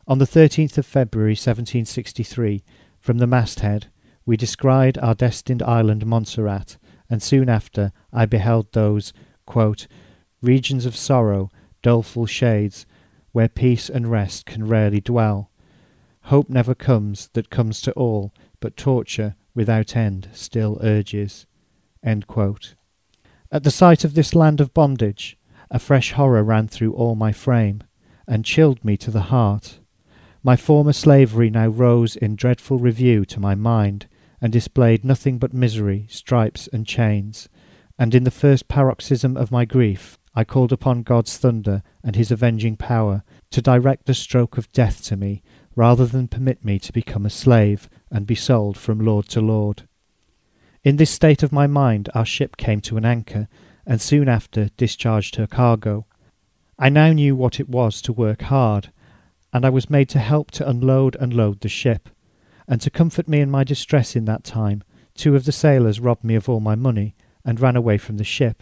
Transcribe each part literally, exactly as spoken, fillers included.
On the thirteenth of February seventeen sixty-three, from the masthead, we descried our destined island Montserrat, and soon after I beheld those quote, regions of sorrow, doleful shades, where peace and rest can rarely dwell. Hope never comes that comes to all, but torture without end still urges. End quote. At the sight of this land of bondage, a fresh horror ran through all my frame, and chilled me to the heart. My former slavery now rose in dreadful review to my mind, and displayed nothing but misery, stripes, and chains, and in the first paroxysm of my grief I called upon God's thunder and his avenging power to direct the stroke of death to me, rather than permit me to become a slave, and be sold from lord to lord. In this state of my mind our ship came to an anchor, and soon after discharged her cargo. I now knew what it was to work hard, and I was made to help to unload and load the ship, and to comfort me in my distress in that time, two of the sailors robbed me of all my money, and ran away from the ship.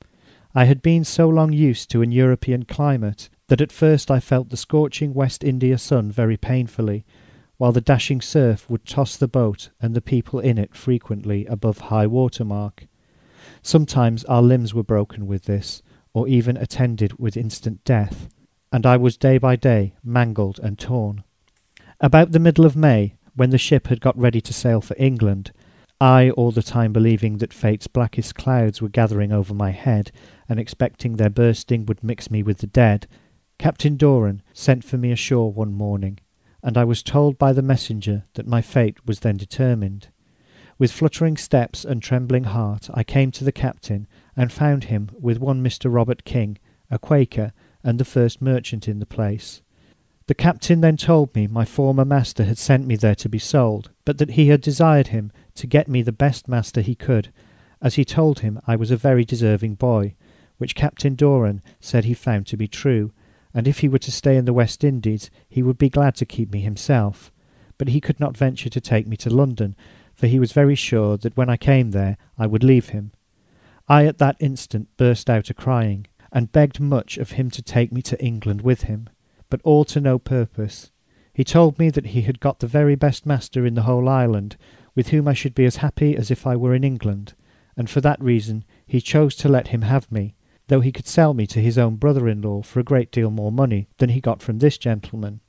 I had been so long used to an European climate, that at first I felt the scorching West India sun very painfully, while the dashing surf would toss the boat and the people in it frequently above high water mark. Sometimes our limbs were broken with this, or even attended with instant death, and I was day by day mangled and torn. About the middle of May, when the ship had got ready to sail for England, I all the time believing that fate's blackest clouds were gathering over my head, and expecting their bursting would mix me with the dead, Captain Doran sent for me ashore one morning, and I was told by the messenger that my fate was then determined. With fluttering steps and trembling heart I came to the captain, and found him with one Mister Robert King, a Quaker, and the first merchant in the place. The captain then told me my former master had sent me there to be sold, but that he had desired him to get me the best master he could, as he told him I was a very deserving boy, which Captain Doran said he found to be true, and if he were to stay in the West Indies he would be glad to keep me himself, but he could not venture to take me to London, for he was very sure that when I came there I would leave him. I at that instant burst out a-crying, and begged much of him to take me to England with him, but all to no purpose. He told me that he had got the very best master in the whole island, with whom I should be as happy as if I were in England, and for that reason he chose to let him have me, though he could sell me to his own brother-in-law for a great deal more money than he got from this gentleman.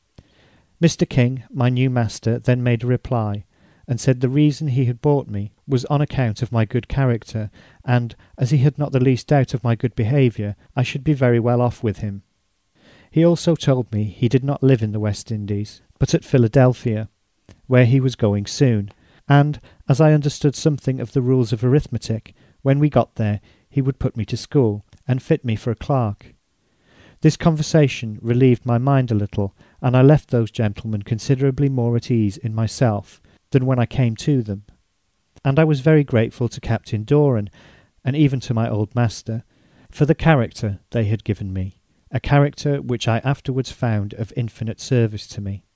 Mister King, my new master, then made a reply, and said the reason he had bought me was on account of my good character, and, as he had not the least doubt of my good behaviour, I should be very well off with him. He also told me he did not live in the West Indies, but at Philadelphia, where he was going soon, and, as I understood something of the rules of arithmetic, when we got there he would put me to school, and fit me for a clerk. This conversation relieved my mind a little, and I left those gentlemen considerably more at ease in myself than when I came to them. And I was very grateful to Captain Doran, and even to my old master, for the character they had given me, a character which I afterwards found of infinite service to me.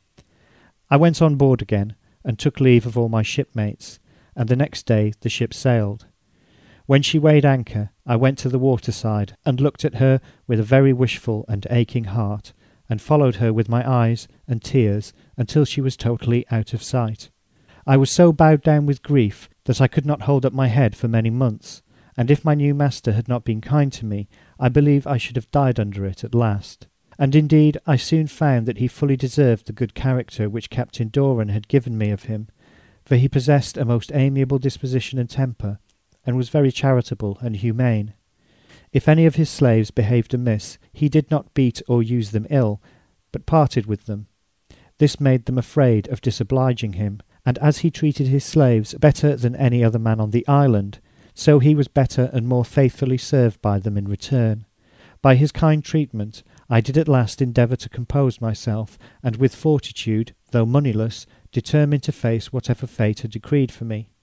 I went on board again, and took leave of all my shipmates, and the next day the ship sailed. When she weighed anchor, I went to the waterside, and looked at her with a very wishful and aching heart, and followed her with my eyes and tears until she was totally out of sight. I was so bowed down with grief that I could not hold up my head for many months, and if my new master had not been kind to me, I believe I should have died under it at last. And indeed I soon found that he fully deserved the good character which Captain Doran had given me of him, for he possessed a most amiable disposition and temper, and was very charitable and humane. If any of his slaves behaved amiss, he did not beat or use them ill, but parted with them. This made them afraid of disobliging him, and as he treated his slaves better than any other man on the island, so he was better and more faithfully served by them in return. By his kind treatment I did at last endeavour to compose myself, and with fortitude, though moneyless, determined to face whatever fate had decreed for me.